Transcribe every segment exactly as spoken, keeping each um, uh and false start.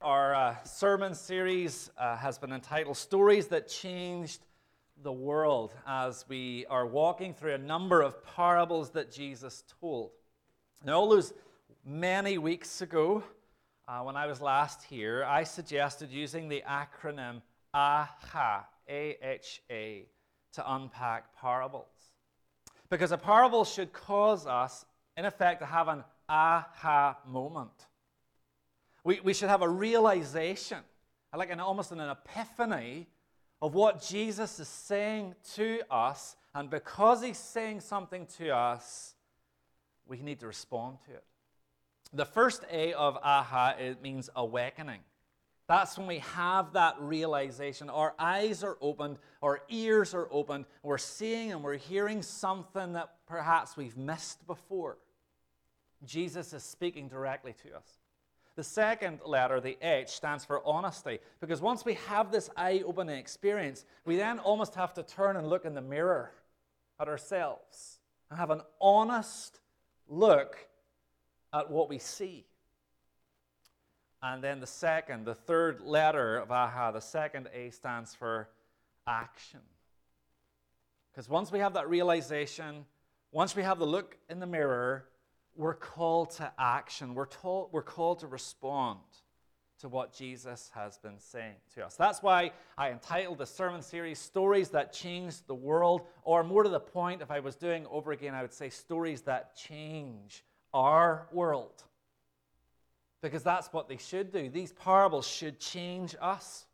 Our uh, sermon series uh, has been entitled Stories That Changed the World, as we are walking through a number of parables that Jesus told. Now, all those many weeks ago, uh, when I was last here, I suggested using the acronym AHA, A H A, to unpack parables. Because a parable should cause us, in effect, to have an aha moment. We, we should have a realization, like an almost an epiphany of what Jesus is saying to us, and because he's saying something to us, we need to respond to it. The first A of aha, it means awakening. That's when we have that realization. Our eyes are opened, our ears are opened, we're seeing and we're hearing something that perhaps we've missed before. Jesus is speaking directly to us. The second letter, the H, stands for honesty, because once we have this eye-opening experience, we then almost have to turn and look in the mirror at ourselves and have an honest look at what we see. And then the second, the third letter of AHA, the second A, stands for action. Because once we have that realization, once we have the look in the mirror, we're called to action. We're told, we're called to respond to what Jesus has been saying to us. That's why I entitled the sermon series, Stories That Changed the World, or more to the point, if I was doing over again, I would say Stories That Change Our World. Because that's what they should do. These parables should change us.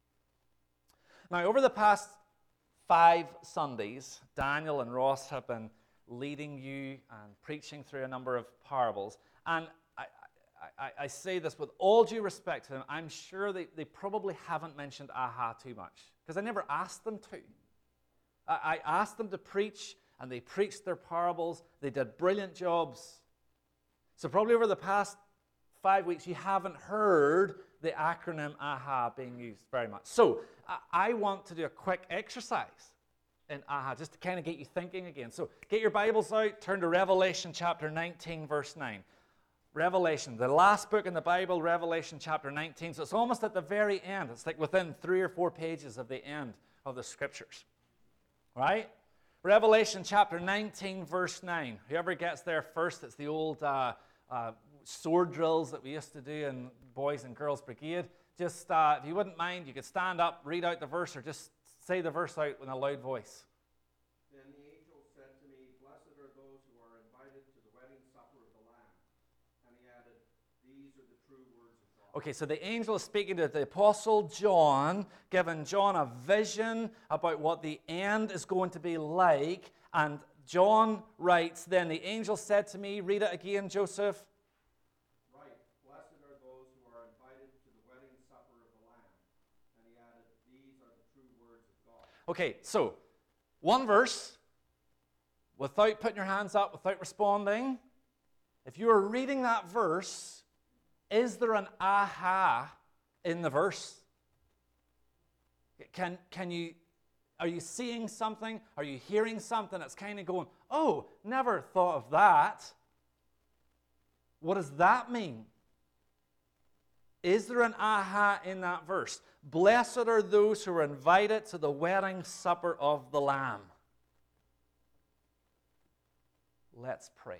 Now, over the past five Sundays, Daniel and Ross have been leading you and preaching through a number of parables. And I, I, I say this with all due respect to them. I'm sure they, they probably haven't mentioned AHA too much, because I never asked them to. I, I asked them to preach, and they preached their parables. They did brilliant jobs. So probably over the past five weeks, you haven't heard the acronym AHA being used very much. So I, I want to do a quick exercise in AHA, just to kind of get you thinking again. So get your Bibles out, turn to Revelation chapter nineteen, verse nine. Revelation, the last book in the Bible, Revelation chapter nineteen. So it's almost at the very end. It's like within three or four pages of the end of the Scriptures. Right? Revelation chapter nineteen, verse nine. Whoever gets there first, it's the old uh, uh, sword drills that we used to do in Boys and Girls Brigade. Just, uh, if you wouldn't mind, you could stand up, read out the verse, or just say the verse out in a loud voice. Then the angel said to me, "Blessed are those who are invited to the wedding supper of the Lamb." And he added, "These are the true words of God." Okay, so the angel is speaking to the Apostle John, giving John a vision about what the end is going to be like. And John writes, "Then the angel said to me," read it again, Joseph. Right, "Blessed are those who are invited to the wedding supper of the Lamb." And he added, "These are the true words of God." Okay, so one verse, without putting your hands up, without responding. If you are reading that verse, is there an aha in the verse? Can, can you, are you seeing something? Are you hearing something that's kind of going, oh, never thought of that? What does that mean? Is there an aha in that verse? Blessed are those who are invited to the wedding supper of the Lamb. Let's pray.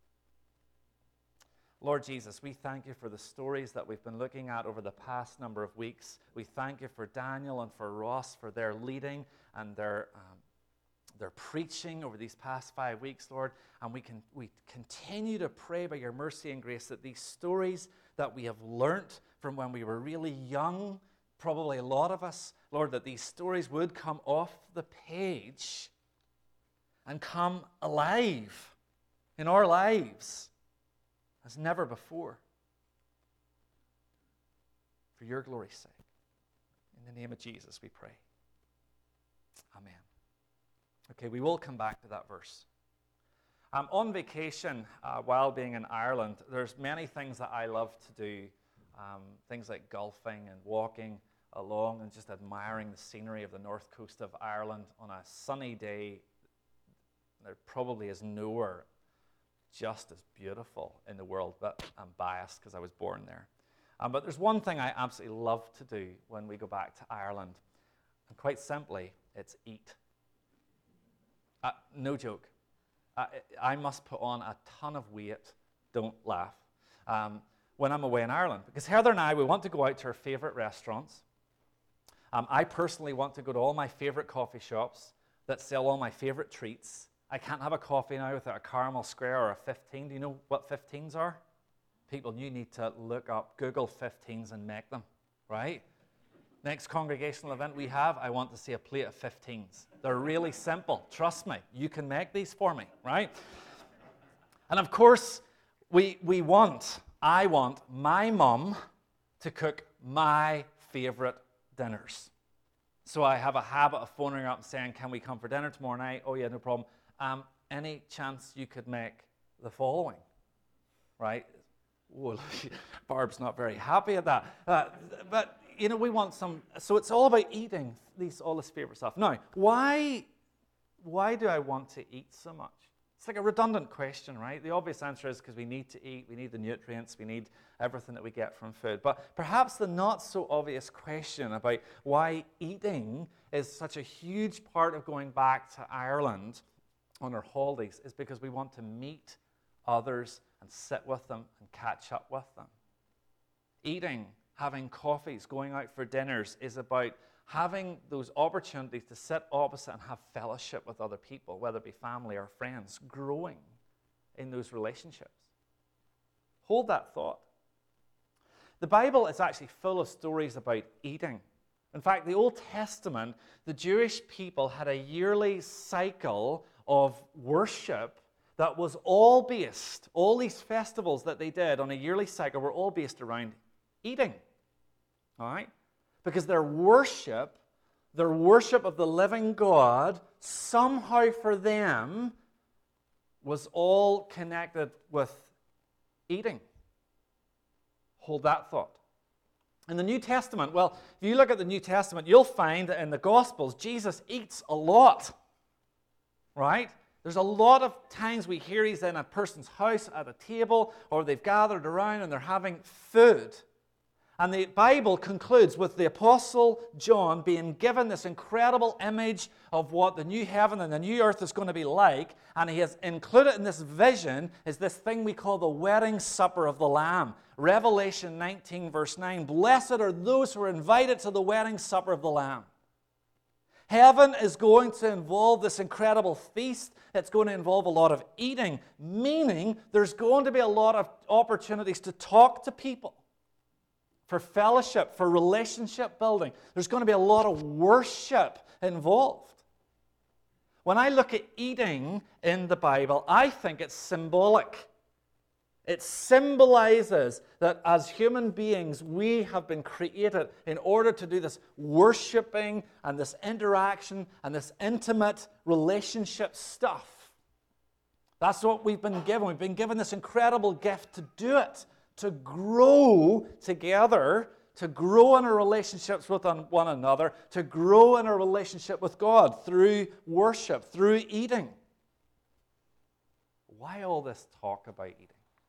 Lord Jesus, we thank you for the stories that we've been looking at over the past number of weeks. We thank you for Daniel and for Ross for their leading and their um, their preaching over these past five weeks, Lord. And we can we continue to pray by your mercy and grace that these stories that we have learnt from when we were really young, probably a lot of us, Lord, that these stories would come off the page and come alive in our lives as never before. For your glory's sake. In the name of Jesus, we pray. Amen. Okay, we will come back to that verse. Um, on vacation, uh, while being in Ireland, there's many things that I love to do. Um, things like golfing and walking along and just admiring the scenery of the north coast of Ireland on a sunny day. There probably is nowhere just as beautiful in the world, but I'm biased because I was born there. Um, but there's one thing I absolutely love to do when we go back to Ireland. And quite simply, it's eat. Uh, no joke. Uh, I must put on a ton of weight. Don't laugh. Um, when I'm away in Ireland. Because Heather and I, we want to go out to our favorite restaurants. Um, I personally want to go to all my favorite coffee shops that sell all my favorite treats. I can't have a coffee now without a caramel square or a fifteen. Do you know what fifteens are? People, you need to look up, Google fifteens and make them, right? Next congregational event we have, I want to see a plate of fifteens. They're really simple. Trust me, you can make these for me, right? And of course, we, we want, I want my mum to cook my favorite dinners. So I have a habit of phoning her up and saying, can we come for dinner tomorrow night? Oh yeah, no problem. Um, any chance you could make the following, right? Well, Barb's not very happy at that. Uh, but, you know, we want some, so it's all about eating these, all this favorite stuff. Now, why, why do I want to eat so much? It's like a redundant question, right? The obvious answer is because we need to eat, we need the nutrients, we need everything that we get from food. But perhaps the not so obvious question about why eating is such a huge part of going back to Ireland on our holidays is because we want to meet others and sit with them and catch up with them. Eating, having coffees, going out for dinners is about having those opportunities to sit opposite and have fellowship with other people, whether it be family or friends, growing in those relationships. Hold that thought. The Bible is actually full of stories about eating. In fact, the Old Testament, the Jewish people had a yearly cycle of worship that was all based, all these festivals that they did on a yearly cycle were all based around eating. All right? Because their worship, their worship of the living God, somehow for them was all connected with eating. Hold that thought. In the New Testament, well, if you look at the New Testament, you'll find that in the Gospels, Jesus eats a lot. Right? There's a lot of times we hear he's in a person's house at a table, or they've gathered around and they're having food. And the Bible concludes with the Apostle John being given this incredible image of what the new heaven and the new earth is going to be like. And he has included in this vision is this thing we call the wedding supper of the Lamb. Revelation nineteen verse nine, blessed are those who are invited to the wedding supper of the Lamb. Heaven is going to involve this incredible feast. It's going to involve a lot of eating, meaning there's going to be a lot of opportunities to talk to people, for fellowship, for relationship building. There's going to be a lot of worship involved. When I look at eating in the Bible, I think it's symbolic. It symbolizes that as human beings, we have been created in order to do this worshiping and this interaction and this intimate relationship stuff. That's what we've been given. We've been given this incredible gift to do it, to grow together, to grow in our relationships with one another, to grow in our relationship with God through worship, through eating. Why all this talk about eating?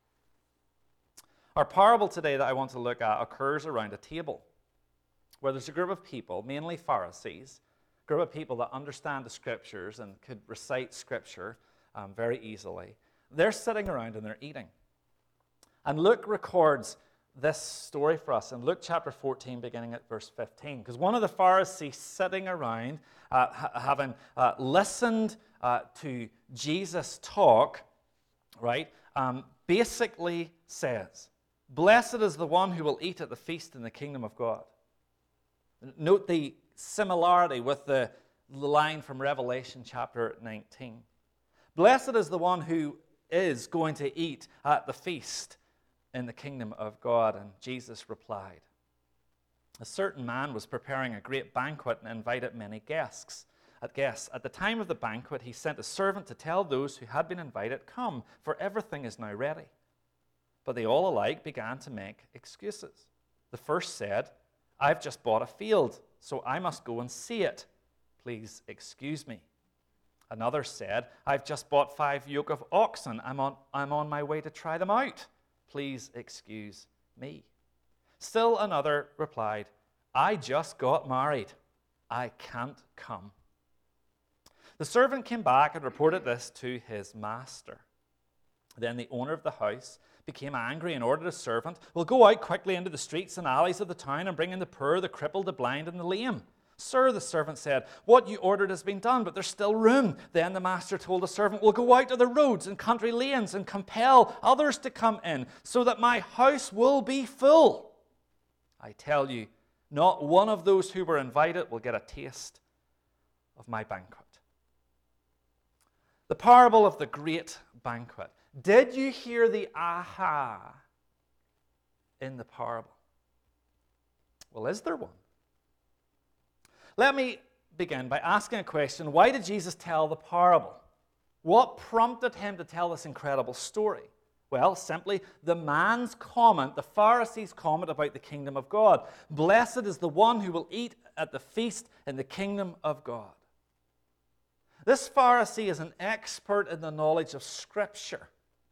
Our parable today that I want to look at occurs around a table where there's a group of people, mainly Pharisees, a group of people that understand the Scriptures and could recite Scripture um, very easily. They're sitting around and they're eating. And Luke records this story for us in Luke chapter fourteen, beginning at verse fifteen. Because one of the Pharisees sitting around, uh, ha- having uh, listened uh, to Jesus talk, right, um, basically says, blessed is the one who will eat at the feast in the kingdom of God. Note the similarity with the line from Revelation chapter nineteen. Blessed is the one who is going to eat at the feast in the kingdom of God. And Jesus replied, a certain man was preparing a great banquet and invited many guests. At guests. At the time of the banquet, he sent a servant to tell those who had been invited, come, for everything is now ready. But they all alike began to make excuses. The first said, I've just bought a field, so I must go and see it. Please excuse me. Another said, I've just bought five yoke of oxen. I'm on, I'm on my way to try them out. Please excuse me. Still another replied, I just got married. I can't come. The servant came back and reported this to his master. Then the owner of the house became angry and ordered his servant, well, go out quickly into the streets and alleys of the town and bring in the poor, the crippled, the blind, and the lame. Sir, the servant said, what you ordered has been done, but there's still room. Then the master told the servant, well, go out to the roads and country lanes and compel others to come in, so that my house will be full. I tell you, not one of those who were invited will get a taste of my banquet. The parable of the great banquet. Did you hear the aha in the parable? Well, is there one? Let me begin by asking a question. Why did Jesus tell the parable? What prompted him to tell this incredible story? Well, simply the man's comment, the Pharisees' comment about the kingdom of God. Blessed is the one who will eat at the feast in the kingdom of God. This Pharisee is an expert in the knowledge of Scripture.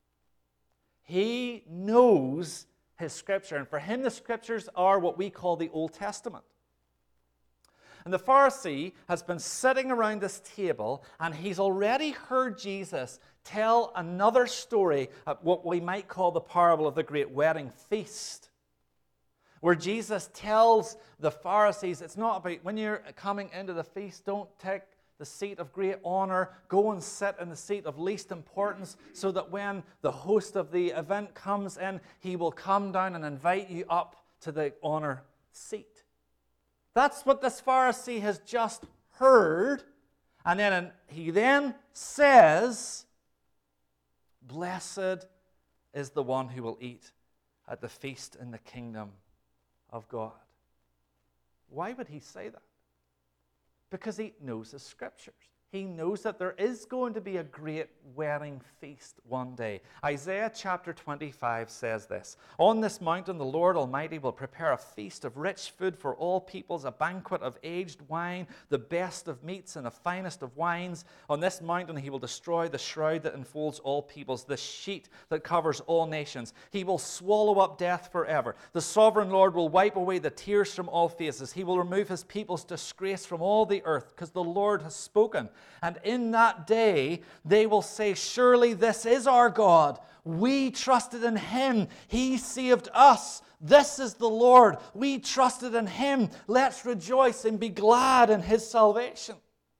He knows his Scripture, and for him the Scriptures are what we call the Old Testament. And the Pharisee has been sitting around this table, and he's already heard Jesus tell another story, what we might call the parable of the great wedding feast, where Jesus tells the Pharisees, it's not about when you're coming into the feast, don't take the seat of great honor, go and sit in the seat of least importance, so that when the host of the event comes in, he will come down and invite you up to the honor seat. That's what this Pharisee has just heard. And then he then says, blessed is the one who will eat at the feast in the kingdom of God. Why would he say that? Because he knows his Scriptures. He knows that there is going to be a great wedding feast one day. Isaiah chapter twenty-five says this, on this mountain the Lord Almighty will prepare a feast of rich food for all peoples, a banquet of aged wine, the best of meats and the finest of wines. On this mountain he will destroy the shroud that enfolds all peoples, the sheet that covers all nations. He will swallow up death forever. The sovereign Lord will wipe away the tears from all faces. He will remove his people's disgrace from all the earth, because the Lord has spoken. And in that day, they will say, surely this is our God. We trusted in him. He saved us. This is the Lord. We trusted in him. Let's rejoice and be glad in his salvation.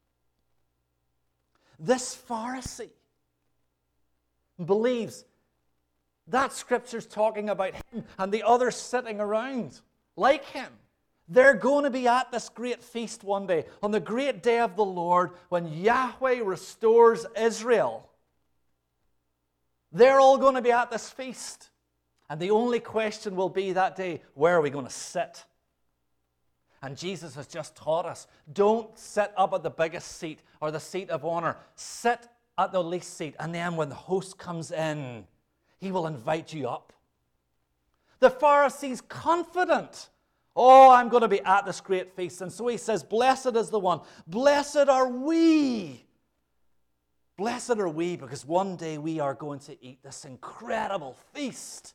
This Pharisee believes that Scripture's talking about him and the others sitting around like him. They're going to be at this great feast one day, on the great day of the Lord, when Yahweh restores Israel. They're all going to be at this feast. And the only question will be that day, where are we going to sit? And Jesus has just taught us, don't sit up at the biggest seat or the seat of honor. Sit at the least seat, and then when the host comes in, he will invite you up. The Pharisee's confident. Oh, I'm going to be at this great feast. And so he says, blessed is the one. Blessed are we. Blessed are we, because one day we are going to eat this incredible feast.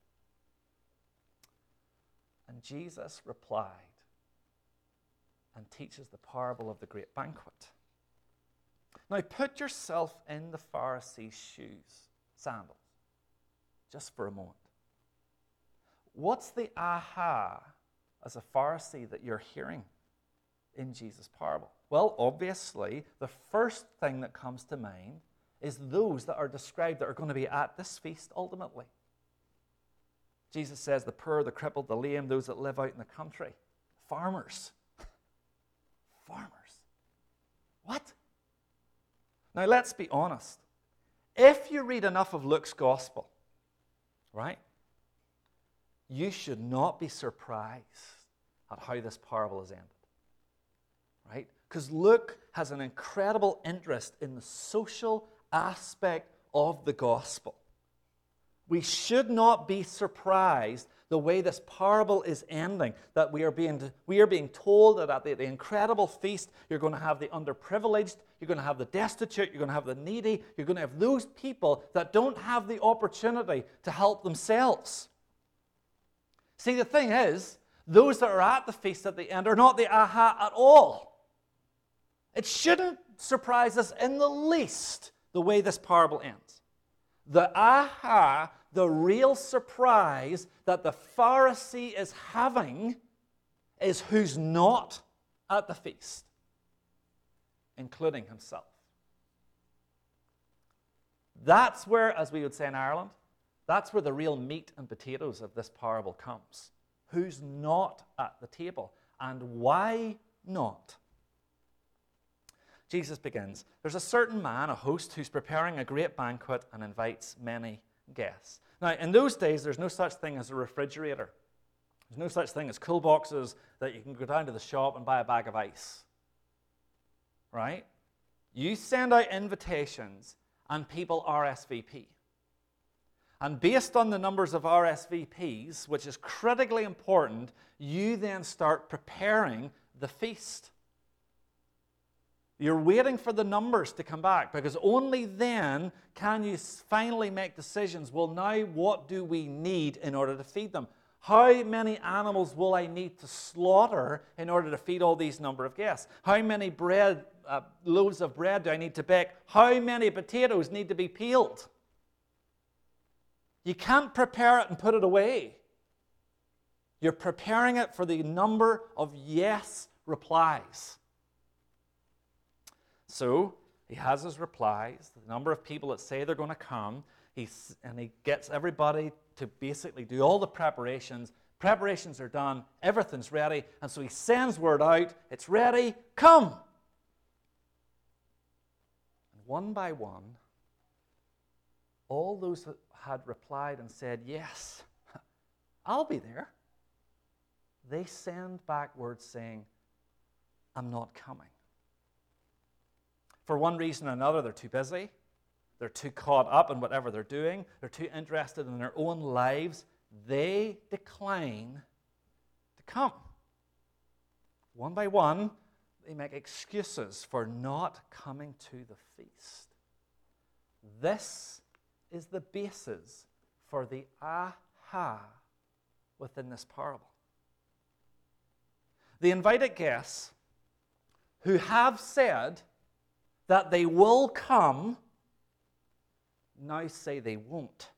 And Jesus replied and teaches the parable of the great banquet. Now put yourself in the Pharisee's shoes, sandals, just for a moment. What's the aha as a Pharisee that you're hearing in Jesus' parable? Well, obviously, the first thing that comes to mind is those that are described that are going to be at this feast ultimately. Jesus says the poor, the crippled, the lame, those that live out in the country. Farmers. Farmers. What? Now, let's be honest. If you read enough of Luke's gospel, right, you should not be surprised at how this parable is ended. Right? Because Luke has an incredible interest in the social aspect of the gospel. We should not be surprised the way this parable is ending, that we are being, we are being told that at the, the incredible feast, you're going to have the underprivileged, you're going to have the destitute, you're going to have the needy, you're going to have those people that don't have the opportunity to help themselves. See, the thing is, those that are at the feast at the end are not the aha at all. It shouldn't surprise us in the least the way this parable ends. The aha, the real surprise that the Pharisee is having is who's not at the feast, including himself. That's where, as we would say in Ireland, that's where the real meat and potatoes of this parable comes. Who's not at the table, and why not? Jesus begins. There's a certain man, a host, who's preparing a great banquet and invites many guests. Now, in those days, there's no such thing as a refrigerator. There's no such thing as cool boxes that you can go down to the shop and buy a bag of ice. Right? You send out invitations and people R S V P. And based on the numbers of R S V Ps, which is critically important, you then start preparing the feast. You're waiting for the numbers to come back, because only then can you finally make decisions. Well, now what do we need in order to feed them? How many animals will I need to slaughter in order to feed all these number of guests? How many bread, uh, loaves of bread do I need to bake? How many potatoes need to be peeled? You can't prepare it and put it away. You're preparing it for the number of yes replies. So he has his replies, the number of people that say they're going to come, he's, and he gets everybody to basically do all the preparations. Preparations are done, everything's ready, and so he sends word out, it's ready, come! And one by one, all those that had replied and said, yes, I'll be there, they send back word saying, I'm not coming. For one reason or another, they're too busy. They're too caught up in whatever they're doing. They're too interested in their own lives. They decline to come. One by one, they make excuses for not coming to the feast. This is the basis for the aha within this parable. The invited guests who have said that they will come now say they won't.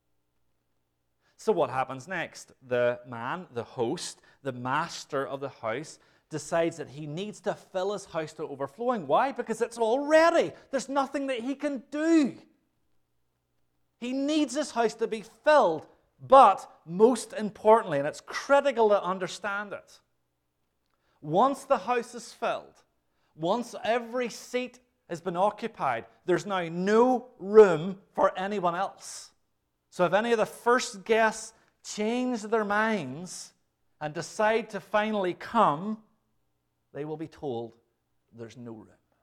So what happens next? The man, the host, the master of the house, decides that he needs to fill his house to overflowing. Why? Because it's all ready. There's nothing that he can do. He needs his house to be filled. But most importantly, and it's critical to understand it, once the house is filled, once every seat has been occupied, there's now no room for anyone else. So if any of the first guests change their minds and decide to finally come, they will be told there's no room.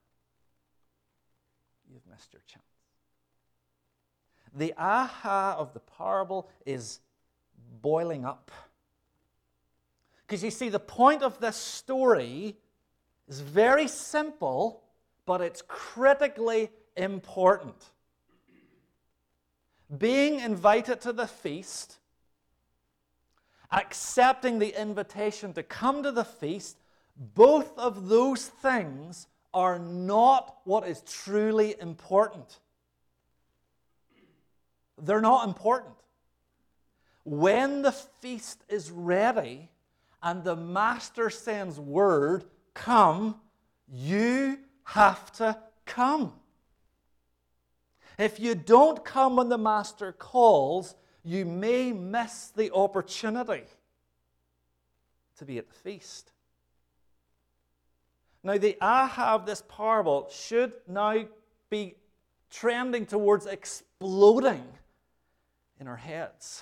You've missed your chance. The aha of the parable is boiling up. Because you see, the point of this story is very simple, but it's critically important. Being invited to the feast, accepting the invitation to come to the feast, both of those things are not what is truly important. They're not important. When the feast is ready and the master sends word, come, you have to come. If you don't come when the master calls, you may miss the opportunity to be at the feast. Now, the aha of this parable should now be trending towards exploding in our heads.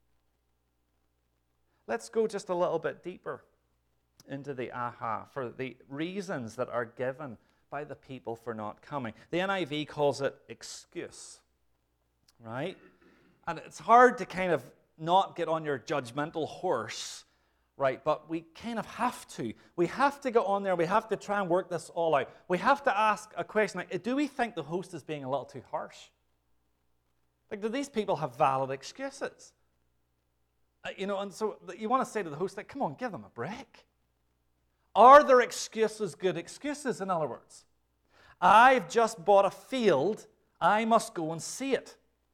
Let's go just a little bit deeper into the aha for the reasons that are given by the people for not coming. The N I V calls it excuse, right? And it's hard to kind of not get on your judgmental horse, right? But we kind of have to. We have to get on there. We have to try and work this all out. We have to ask a question like, do we think the host is being a little too harsh? Like, do these people have valid excuses? Uh, you know, and so you want to say to the host, like, come on, give them a break. Are their excuses good excuses, in other words? I've just bought a field, I must go and see it.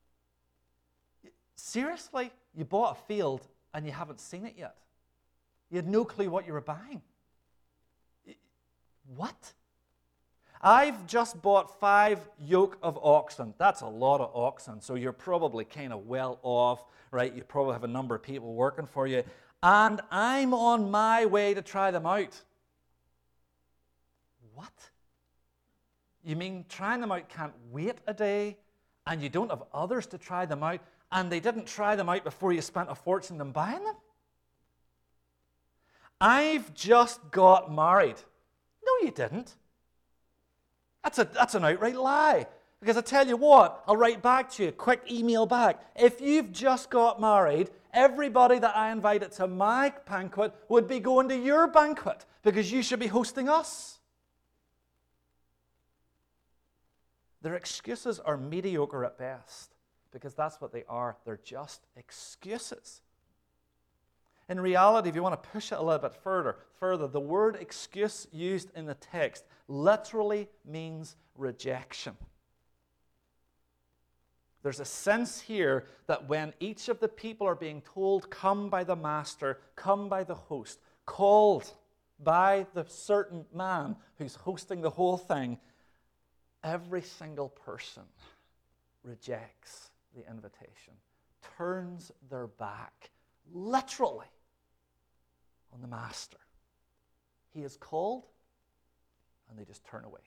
Seriously? You bought a field and you haven't seen it yet? You had no clue what you were buying? What? I've just bought five yoke of oxen. That's a lot of oxen, so you're probably kind of well off, right? You probably have a number of people working for you. And I'm on my way to try them out. What? You mean trying them out can't wait a day, and you don't have others to try them out, and they didn't try them out before you spent a fortune on buying them? I've just got married. No, you didn't. That's, a, that's an outright lie. Because I tell you what, I'll write back to you, quick email back. If you've just got married, everybody that I invited to my banquet would be going to your banquet because you should be hosting us. Their excuses are mediocre at best because that's what they are. They're just excuses. In reality, if you want to push it a little bit further, further, the word excuse used in the text literally means rejection. There's a sense here that when each of the people are being told, come by the master, come by the host, called by the certain man who's hosting the whole thing, every single person rejects the invitation, turns their back, literally, on the master. He is called, and they just turn away.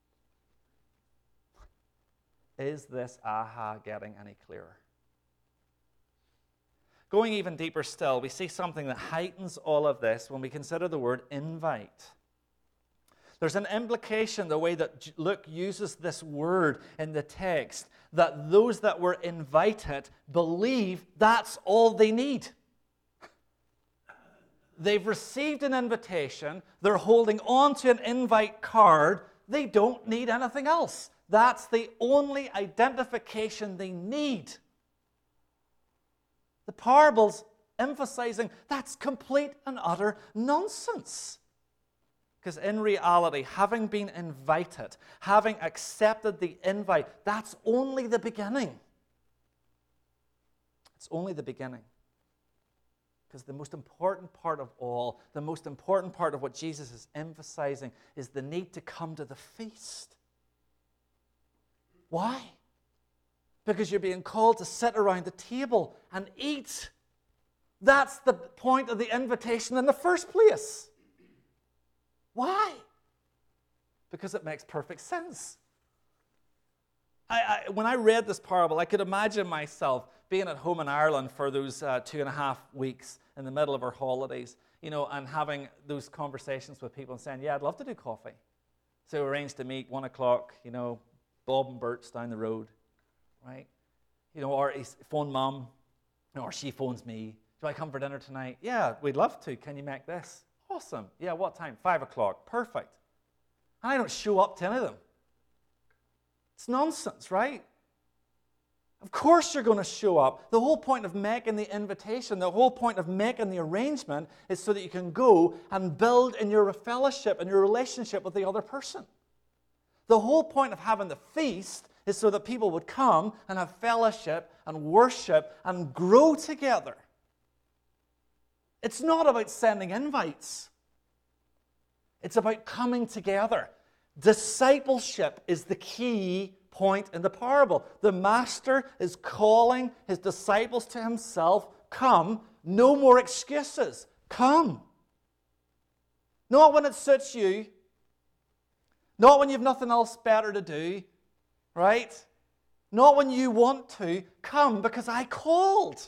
Is this aha getting any clearer? Going even deeper still, we see something that heightens all of this when we consider the word invite. There's an implication, the way that Luke uses this word in the text, that those that were invited believe that's all they need. They've received an invitation. They're holding on to an invite card. They don't need anything else. That's the only identification they need. The parable's emphasizing that's complete and utter nonsense. Because in reality, having been invited, having accepted the invite, that's only the beginning. It's only the beginning. Because the most important part of all, the most important part of what Jesus is emphasizing is the need to come to the feast. Why? Because you're being called to sit around the table and eat. That's the point of the invitation in the first place. Why? Because it makes perfect sense. I, I, when I read this parable, I could imagine myself being at home in Ireland for those uh, two and a half weeks in the middle of our holidays, you know, and having those conversations with people and saying, yeah, I'd love to do coffee. So we arranged to meet one o'clock, you know, Bob and Bert's down the road, right? You know, or he's phone mum, or she phones me. Do I come for dinner tonight? Yeah, we'd love to. Can you make this? Awesome. Yeah, what time? Five o'clock. Perfect. And I don't show up to any of them. It's nonsense, right? Of course you're going to show up. The whole point of making the invitation, the whole point of making the arrangement is so that you can go and build in your fellowship and your relationship with the other person. The whole point of having the feast is so that people would come and have fellowship and worship and grow together. It's not about sending invites. It's about coming together. Discipleship is the key point in the parable. The master is calling his disciples to himself. Come, no more excuses. Come. Not when it suits you. Not when you've nothing else better to do. Right? Not when you want to. Come because I called.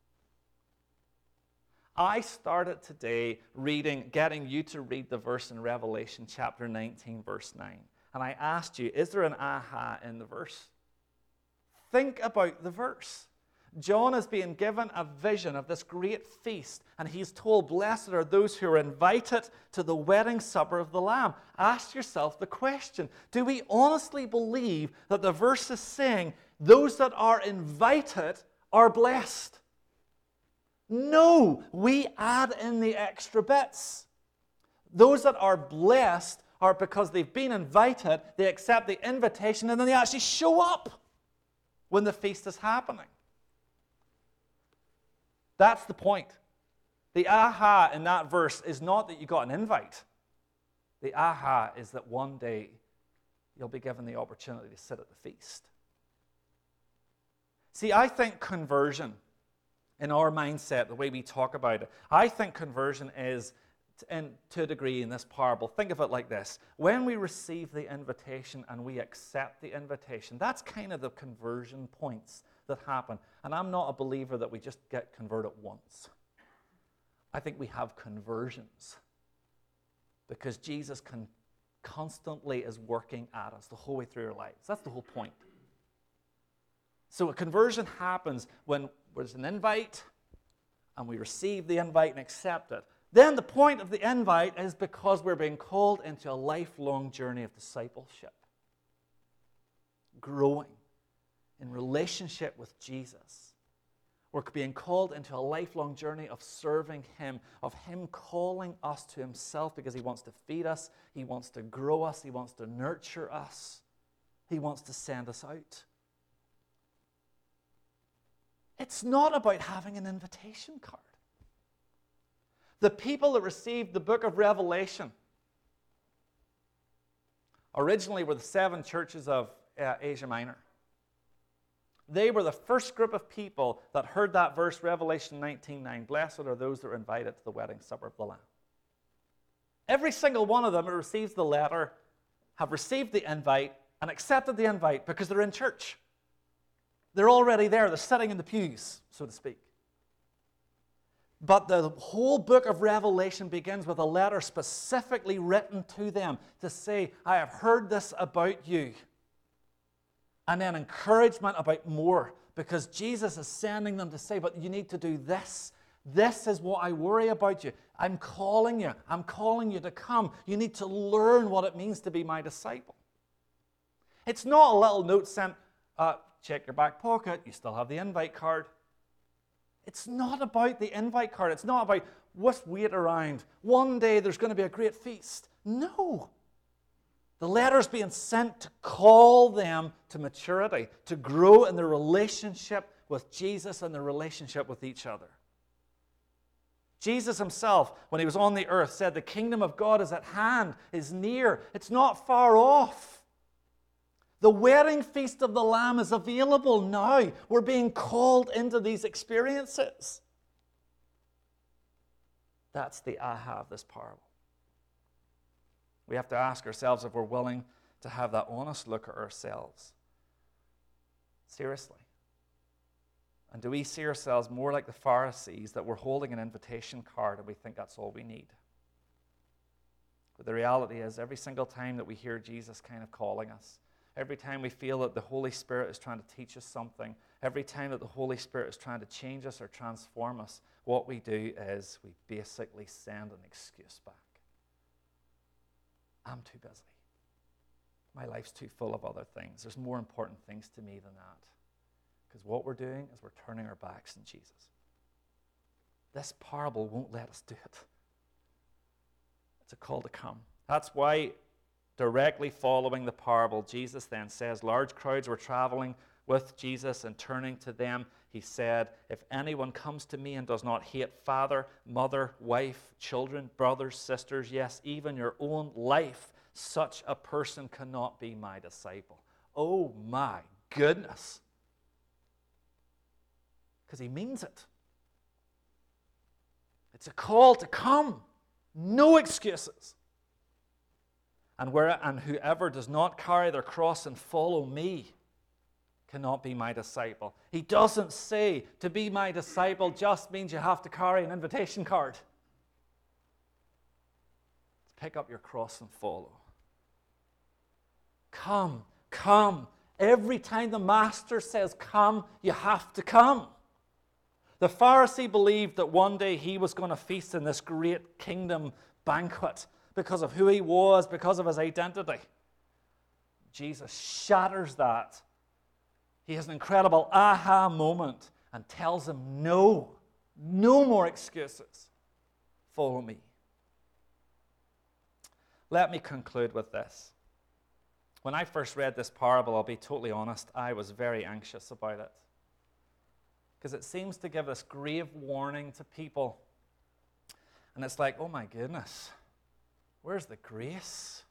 I started today reading, getting you to read the verse in Revelation chapter nineteen, verse nine. And I asked you, is there an aha in the verse? Think about the verse. John is being given a vision of this great feast, and he's told, blessed are those who are invited to the wedding supper of the Lamb. Ask yourself the question, do we honestly believe that the verse is saying those that are invited are blessed? No, we add in the extra bits. Those that are blessed are because they've been invited, they accept the invitation, and then they actually show up when the feast is happening. That's the point. The aha in that verse is not that you got an invite. The aha is that one day you'll be given the opportunity to sit at the feast. See, I think conversion, in our mindset, the way we talk about it, I think conversion is, in, to a degree in this parable, think of it like this. When we receive the invitation and we accept the invitation, that's kind of the conversion points that happen. And I'm not a believer that we just get converted once. I think we have conversions because Jesus can constantly is working at us the whole way through our lives. That's the whole point. So a conversion happens when there's an invite and we receive the invite and accept it. Then the point of the invite is because we're being called into a lifelong journey of discipleship, growing in relationship with Jesus. We're being called into a lifelong journey of serving Him, of Him calling us to Himself because He wants to feed us, He wants to grow us, He wants to nurture us, He wants to send us out. It's not about having an invitation card. The people that received the book of Revelation originally were the seven churches of uh, Asia Minor. They were the first group of people that heard that verse, Revelation nineteen nine, blessed are those that are invited to the wedding supper of the Lamb. Every single one of them who receives the letter have received the invite and accepted the invite because they're in church. They're already there. They're sitting in the pews, so to speak. But the whole book of Revelation begins with a letter specifically written to them to say, I have heard this about you. And then encouragement about more, because Jesus is sending them to say, but you need to do this. This is what I worry about you. I'm calling you. I'm calling you to come. You need to learn what it means to be my disciple. It's not a little note sent, uh, check your back pocket, you still have the invite card. It's not about the invite card. It's not about, let's wait around. One day there's going to be a great feast. No. The letter's being sent to call them to maturity, to grow in their relationship with Jesus and their relationship with each other. Jesus Himself, when He was on the earth, said the kingdom of God is at hand, is near. It's not far off. The wedding feast of the Lamb is available now. We're being called into these experiences. That's the aha of this parable. We have to ask ourselves if we're willing to have that honest look at ourselves. Seriously. And do we see ourselves more like the Pharisees, that we're holding an invitation card and we think that's all we need? But the reality is, every single time that we hear Jesus kind of calling us, every time we feel that the Holy Spirit is trying to teach us something, every time that the Holy Spirit is trying to change us or transform us, what we do is we basically send an excuse back. I'm too busy. My life's too full of other things. There's more important things to me than that. Because what we're doing is we're turning our backs on Jesus. This parable won't let us do it. It's a call to come. That's why, directly following the parable, Jesus then says, large crowds were traveling with Jesus, and turning to them, He said, if anyone comes to me and does not hate father, mother, wife, children, brothers, sisters, yes, even your own life, such a person cannot be my disciple. Oh my goodness. Because He means it. It's a call to come. No excuses. And, where, and whoever does not carry their cross and follow me cannot be my disciple. He doesn't say to be my disciple just means you have to carry an invitation card. Pick up your cross and follow. Come, come. Every time the Master says come, you have to come. The Pharisee believed that one day he was going to feast in this great kingdom banquet because of who he was, because of his identity. Jesus shatters that. He has an incredible aha moment and tells him, no, No more excuses. Follow me. Let me conclude with this. When I first read this parable, I'll be totally honest, I was very anxious about it. Because it seems to give this grave warning to people. And it's like, oh my goodness, where's the grace?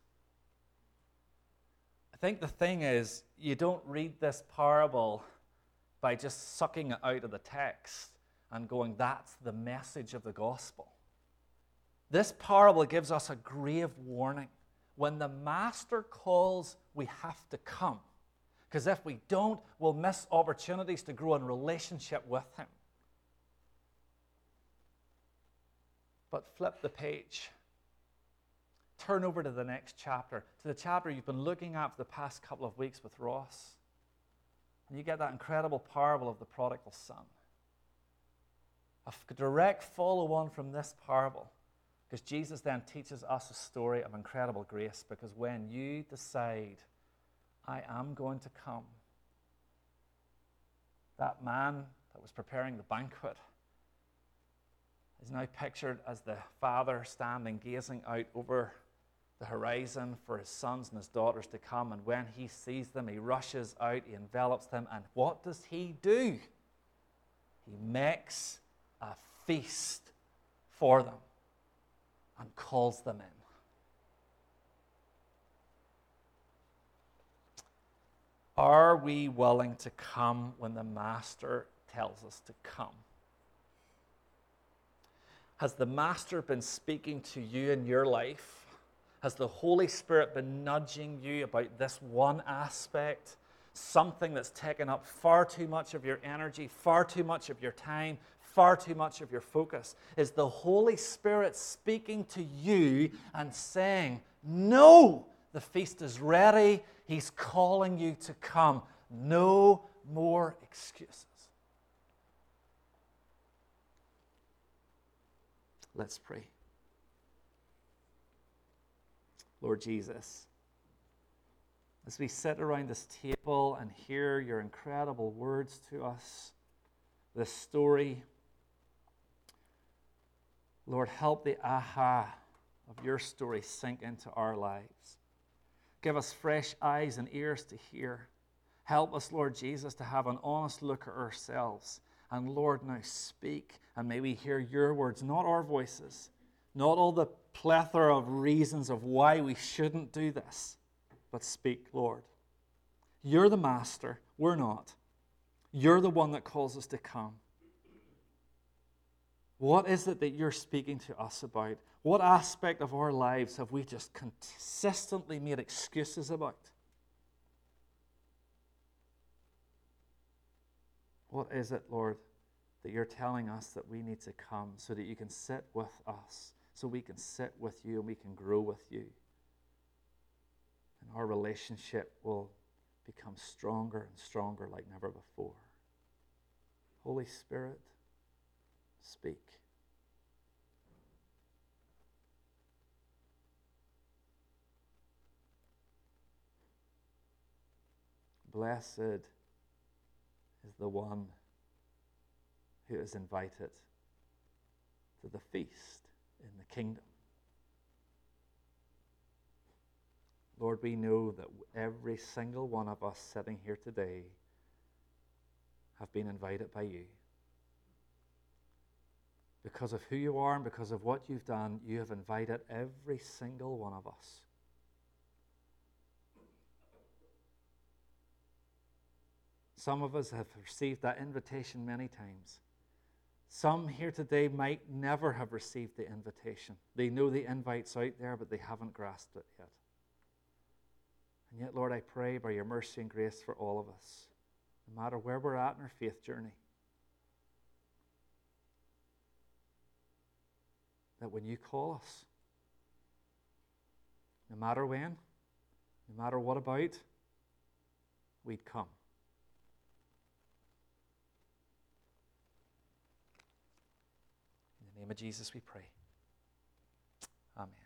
I think the thing is, you don't read this parable by just sucking it out of the text and going, that's the message of the gospel. This parable gives us a grave warning. When the master calls, we have to come. Because if we don't, we'll miss opportunities to grow in relationship with him. But flip the page. Turn over to the next chapter, to the chapter you've been looking at for the past couple of weeks with Ross. And you get that incredible parable of the prodigal son. A direct follow-on from this parable. Because Jesus then teaches us a story of incredible grace. Because when you decide, I am going to come, that man that was preparing the banquet is now pictured as the father standing, gazing out over the horizon for his sons and his daughters to come. And when he sees them, he rushes out, he envelops them. And what does he do? He makes a feast for them and calls them in. Are we willing to come when the master tells us to come? Has the master been speaking to you in your life? Has the Holy Spirit been nudging you about this one aspect? Something that's taken up far too much of your energy, far too much of your time, far too much of your focus. Is the Holy Spirit speaking to you and saying, no, the feast is ready. He's calling you to come. No more excuses. Let's pray. Lord Jesus, as we sit around this table and hear your incredible words to us, this story, Lord, help the aha of your story sink into our lives. Give us fresh eyes and ears to hear. Help us, Lord Jesus, to have an honest look at ourselves. And Lord, now speak, and may we hear your words, not our voices, not all the plethora of reasons of why we shouldn't do this, but speak, Lord. You're the master, we're not. You're the one that calls us to come. What is it that you're speaking to us about? What aspect of our lives have we just consistently made excuses about? What is it, Lord, that you're telling us that we need to come so that you can sit with us, so we can sit with you and we can grow with you? And our relationship will become stronger and stronger like never before. Holy Spirit, speak. Blessed is the one who is invited to the feast in the kingdom. Lord, we know that every single one of us sitting here today have been invited by you. Because of who you are and because of what you've done, you have invited every single one of us. Some of us have received that invitation many times. Some here today might never have received the invitation. They know the invite's out there, but they haven't grasped it yet. And yet, Lord, I pray by your mercy and grace for all of us, no matter where we're at in our faith journey, that when you call us, no matter when, no matter what about, we'd come. In the name of Jesus we pray. Amen.